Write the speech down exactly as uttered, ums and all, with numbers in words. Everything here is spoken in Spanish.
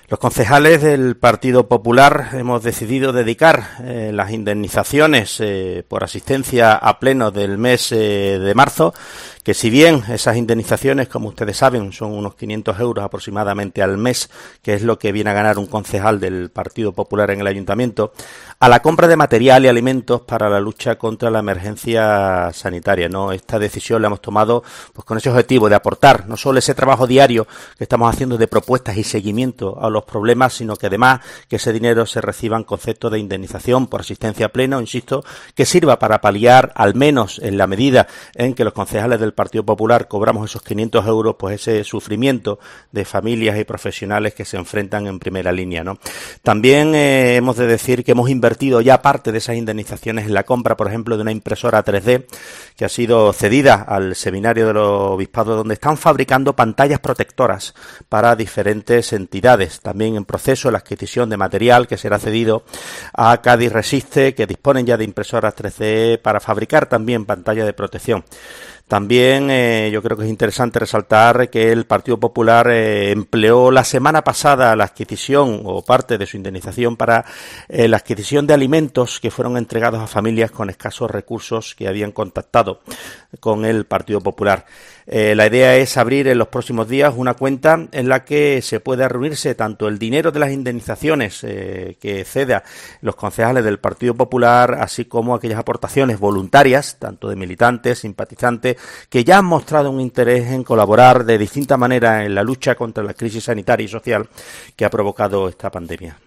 Los concejales del Partido Popular hemos decidido dedicar eh, las indemnizaciones eh, por asistencia a pleno del mes eh, de marzo, que si bien esas indemnizaciones, como ustedes saben, son unos quinientos euros aproximadamente al mes, que es lo que viene a ganar un concejal del Partido Popular en el Ayuntamiento, a la compra de material y alimentos para la lucha contra la emergencia sanitaria, ¿no? Esta decisión la hemos tomado pues con ese objetivo de aportar no solo ese trabajo diario que estamos haciendo de propuestas y seguimiento a los problemas, sino que además que ese dinero se reciba en concepto de indemnización por asistencia a pleno, insisto, que sirva para paliar, al menos en la medida en que los concejales del Partido Popular cobramos esos quinientos euros, pues ese sufrimiento de familias y profesionales que se enfrentan en primera línea, ¿no? También eh, hemos de decir que hemos invertido ya parte de esas indemnizaciones en la compra, por ejemplo, de una impresora tres D que ha sido cedida al seminario del obispado, donde están fabricando pantallas protectoras para diferentes entidades. También en proceso la adquisición de material que será cedido a Cádiz Resiste, que disponen ya de impresoras tres D para fabricar también pantallas de protección. También eh, yo creo que es interesante resaltar que el Partido Popular eh, empleó la semana pasada la adquisición o parte de su indemnización para eh, la adquisición de alimentos que fueron entregados a familias con escasos recursos que habían contactado con el Partido Popular. Eh, la idea es abrir en los próximos días una cuenta en la que se pueda reunirse tanto el dinero de las indemnizaciones eh, que ceda los concejales del Partido Popular, así como aquellas aportaciones voluntarias, tanto de militantes, simpatizantes, que ya han mostrado un interés en colaborar de distinta manera en la lucha contra la crisis sanitaria y social que ha provocado esta pandemia.